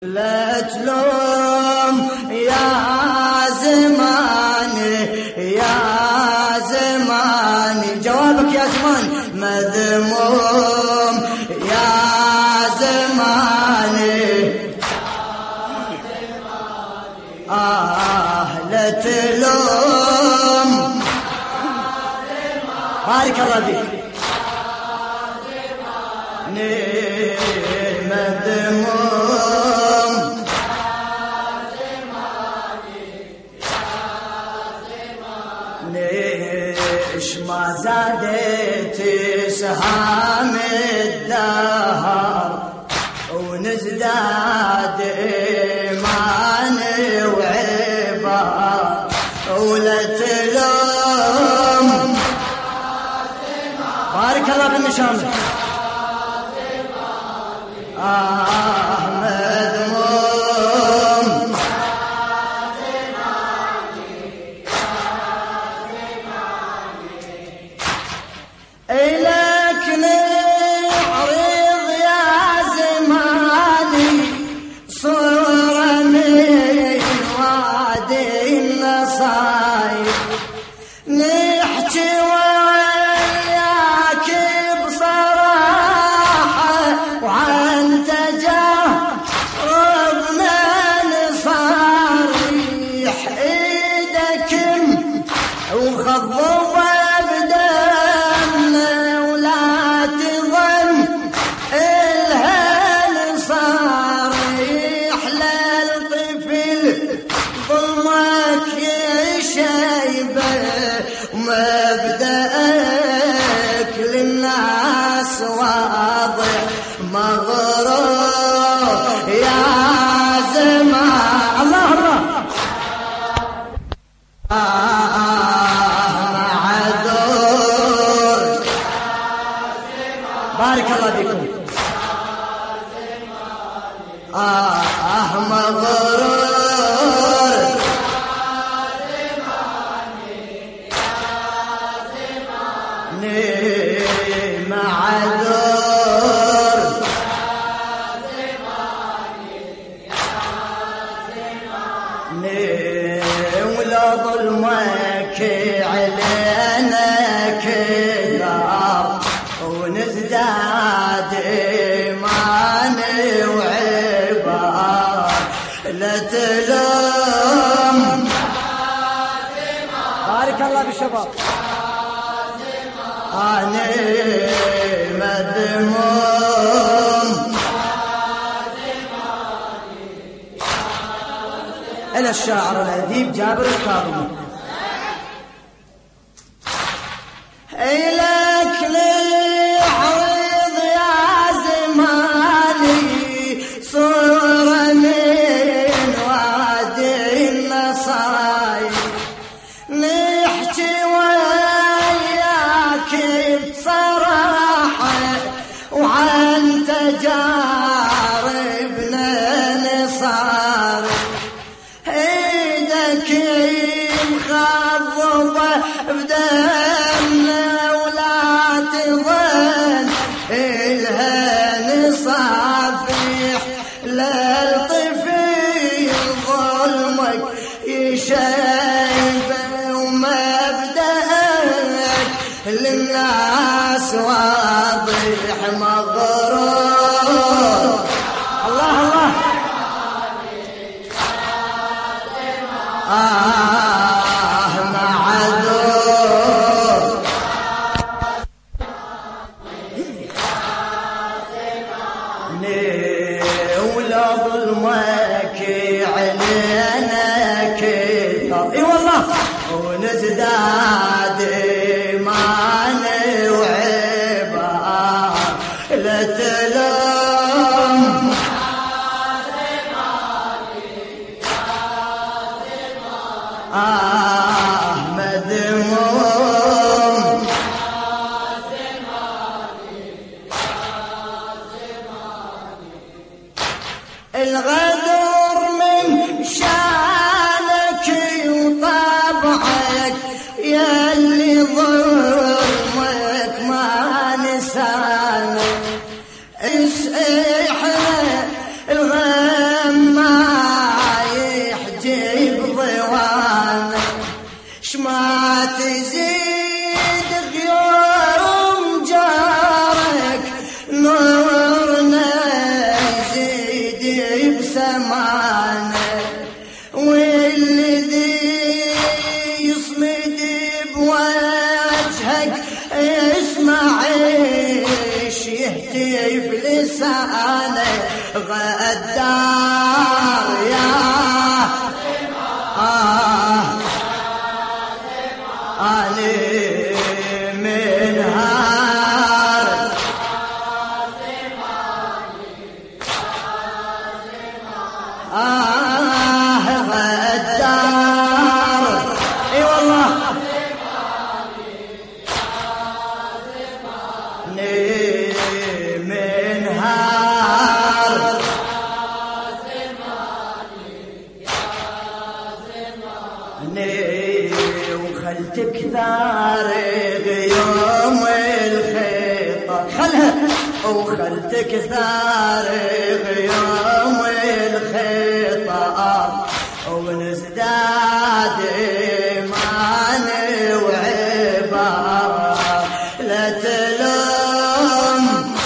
لا تلوم يا زماني يا زماني، جوابك يا زمان مذموم يا زماني. لا تلوم بارك الله بك مذموم ليش ما زادت سهام الدهر ونزداد إيمان وعبار، ولا تلوم بارك الله بالنشامة مذموم إليك نعرض يا زماني صورة من وادي النصايب، نحكي وياك بصراحة وعن تجاربنا نصاريح، ايدك وخضبة بدمنا ولا تظن الهل صاريح، للطفل ظلمك يشيبه ومبدأك للناس واضح مغرور يا زمان. الله الله معذور بارك الله بكم مغرور معذور ولا ظلمك علينا كذاب ونزداد إيمان وعبار، لا تلوم بارك الله بالشباب أنا مذموم. إلى الشاعر الأديب جابر الكاظمي، إليك نعرض يا زماني صورة من وادي النصايب، نحكي وياك بصراحة وعن تجاربنا نصاري، ايدك مخضبة بدمنا ولا تظن الهن صافيح، للطفل ظلمك يشيبه ومبدأك للناس واضح مغرور. الله الله معذور ولا ظلمك علينا كثر، اي والله ونزداد إيمان وعبار، لا تلوم مذموم الغدر من شانك وطبعك ياللي ظلمك ما نسانك، احنا الغم بسمانه والذي يصمد بوجهك اسمع ايش يهتف لسانه غدار يا علي من هار غدار اي والله من هار وخلتك ثارق يوم الخيطة خلها وخلتك ثارق يوم الخيطة ونزداد إيمان وعبارة لا تلوم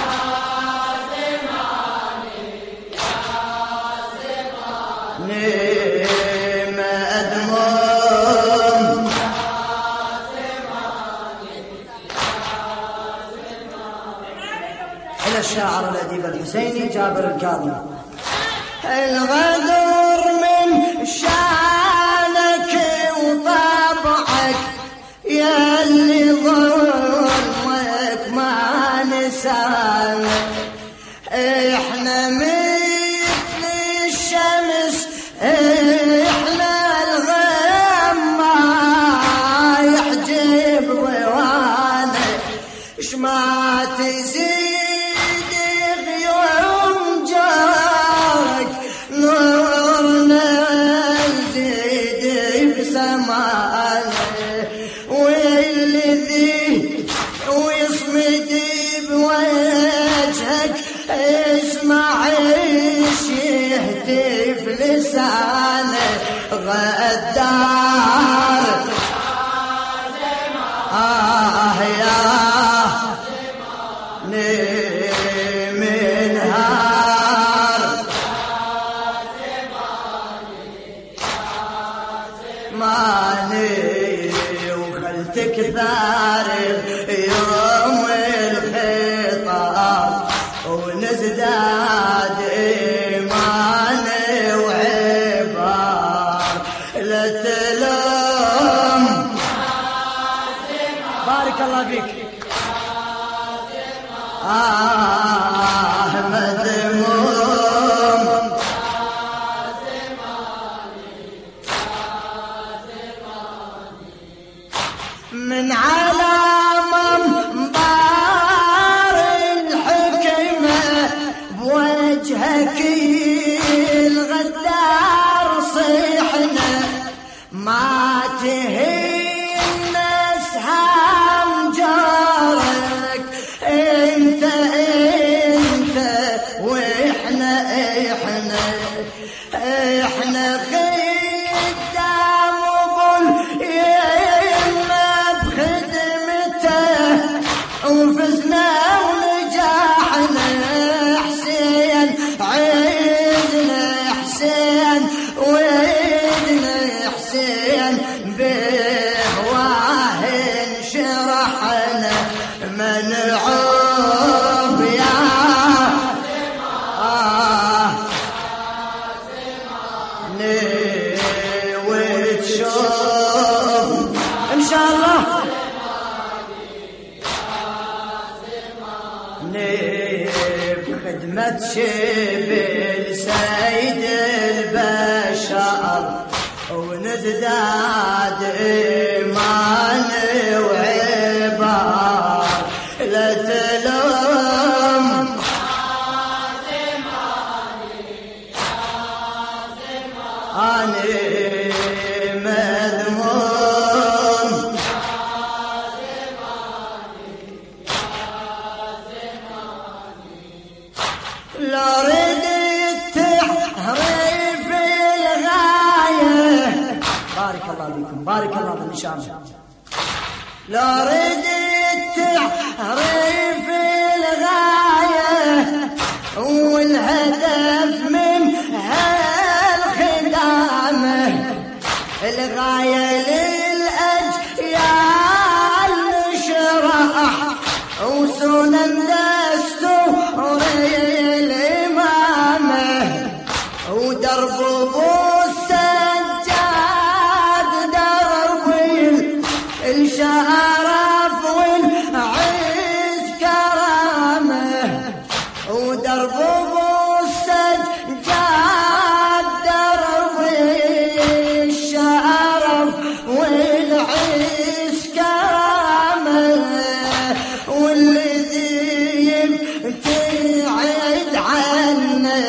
مذموم إلى الشاعر الأديب الحسيني جابر الكاظمي الغدر من شانك وطبعك يا اللي ظلمك ما نسانك احنا مثل الشمس احنا الغم ما يحجب ضوانك اش ما تزيد غيوم جارك نورنا نزيد بسمانه والذي ويصمد بوجهك اسمع ايش يهتف لسانه غدار يا من هار ماني وخلتك ثارق يوم الخيطة ونزداد إيمان وعبار لا تلوم بارك الله فيك مذموم من علامة مبار الحكمة بوجهك الغدار صيحنا ما تهين اسهام جارك انت واحنا خدام وظل وفزنا ونجاحنا حسين عيدنا حسين وعيدنا حسين بهواه انشرحنا منعوف يا وتشوف ان شاء الله بخدمة شبل سيد البشر ونزداد إيمان وعبار لا تلوم أني مذموم لا ردت تحريف الغاية بارك الله بكم بارك الله بالنشام لا ردت تحريف الغاية والهدف من الغاية للأجيال نشرح وسنن دستور الإمامة ودرب أبو السجاد درب الشرف والعز كرامه ودرب أبو السجاد درب الشرف والعز كرامه والذي يبتعد عنه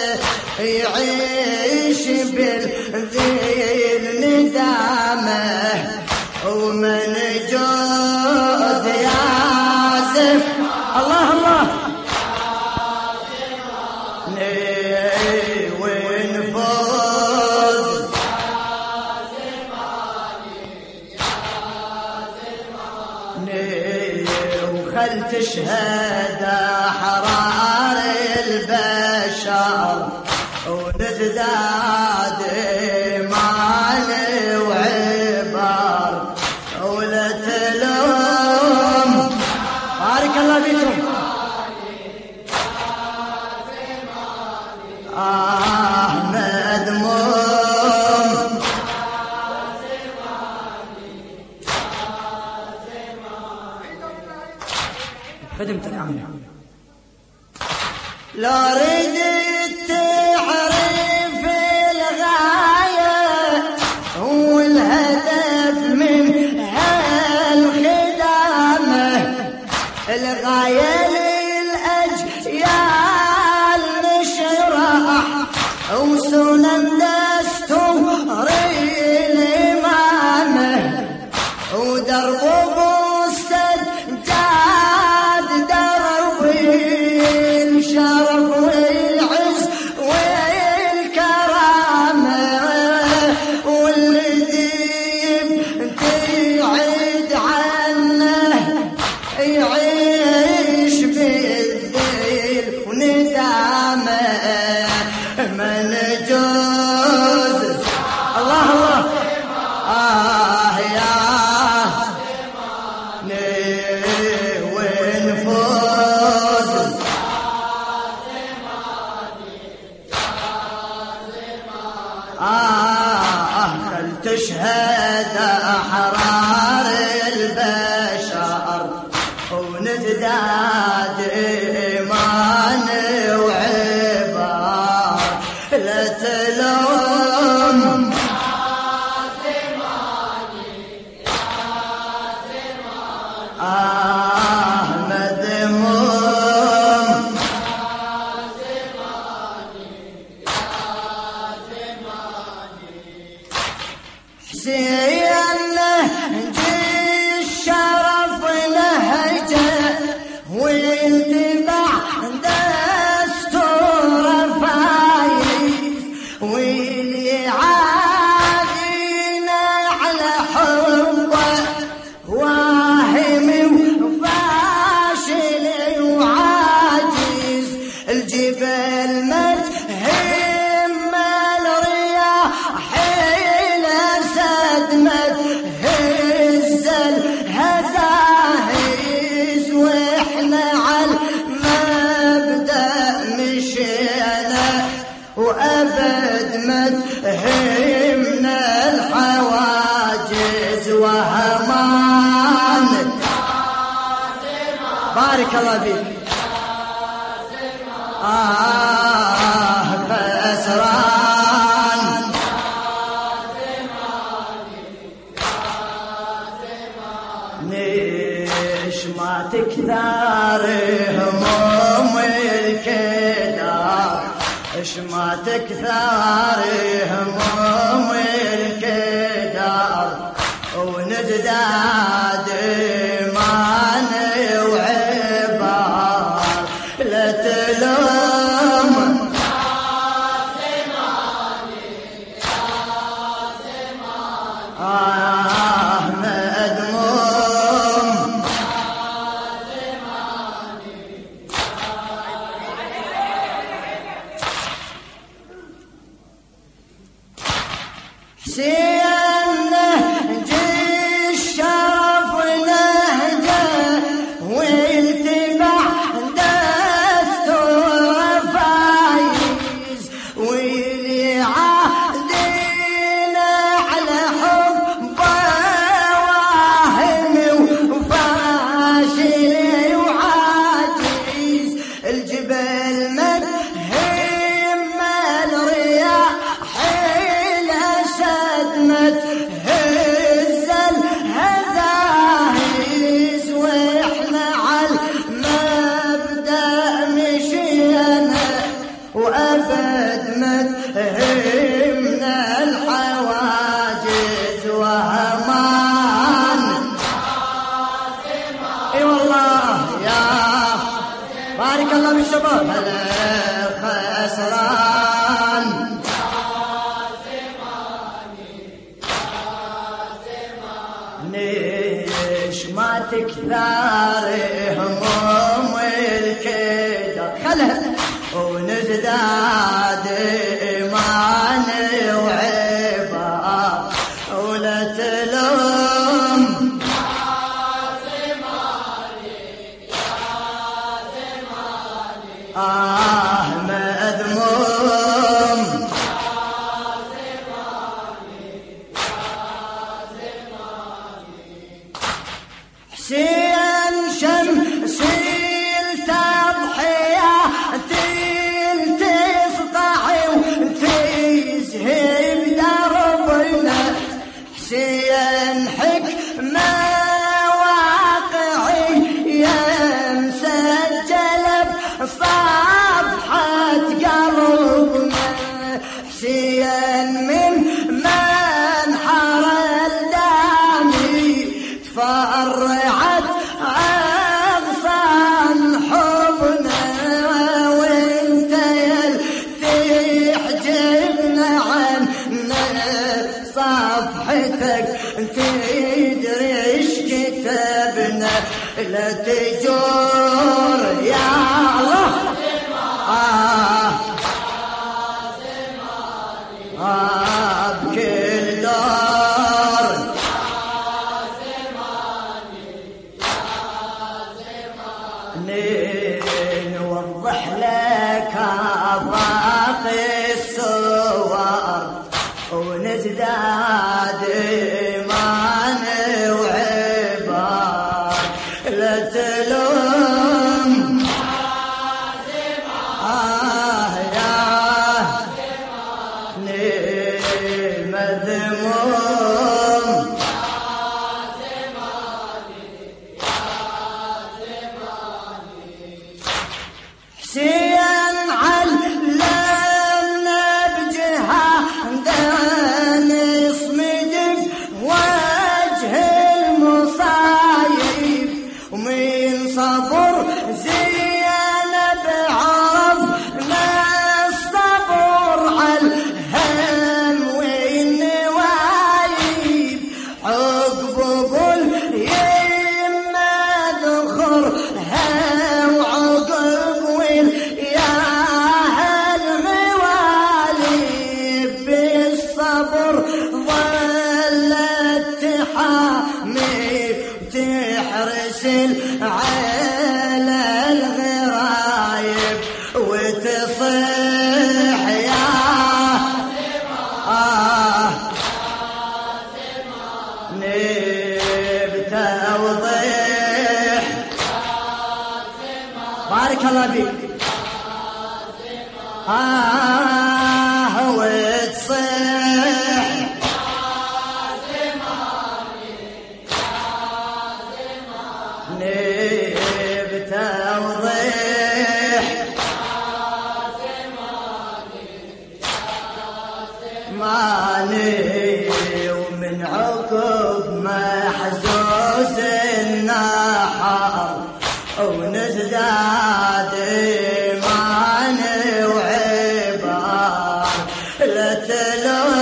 يعيش بالذيل ندامه ومن جوز ياسف الله الله ونفوز وخل تشهد حرار البشر ونزداد إيمان وعبر ولا تلوم بارك الله فيكم مذموم خدمتك عمي لا ردت تعرف الغاية والهدف من هالخدامة الغاية للأجيال نشرح وسنن دستور الإمامة ودرب أبو السجاد درب الشرف والعز والكرامة والذي يبتعد عنه يعيش بالذيل وندامه من جوز الله الله يا ونفوز خل تشهد أحرار البشر ونزداد إيمان وعبار لا تلوم مذموم حسين نهجي الشرف نهجه ويتبع دستور فايز واللي عادينا على حبه واهم وفاشل وعاجز الجبل متهم الرياح الاسد متهز الهزاهز واحنا على المبدا مشينا وابد متهمنا الحواجز وهمان بارك الله فيك خسران ليش ما تكثر هموم الكدار ايش ما تكثر هموم الكدار ونزداد إيمان وعبار لا تلوم مذموم حسين ثار هموم الكدر خلها ونزداد إيمان وعباد ولا تلوم مذموم حسين شمسيل تضحية تسطعي وتزهي بدربنا حسين حكمة واقعي يا مسجل بصفحة قلبنا حسين من منحر الدامي تفرعت أغصان حبنا وانت تحجبنا عنا صفحتك تدري ايش كتبنا لا تجور يا الله بكل دار نوضح لك آفاق الصور ونزداد إيمان وعباد لا تلوم يا مذموم حسين علمنا بجهاد نصمد وجه المصايب ومن صبر زينب عرفنا الصبر على الهم والنوايب عقب قل يما ذخرها وعقب يا المواليب بالصبر ظلت تحامي وتحرس على الغرايب وتصيح يا بتوضيح بارك الله بك وتصيح بتوضيح مالي ومن عقب محزوز النحر ونزداد إيمان وعباد لا تلوم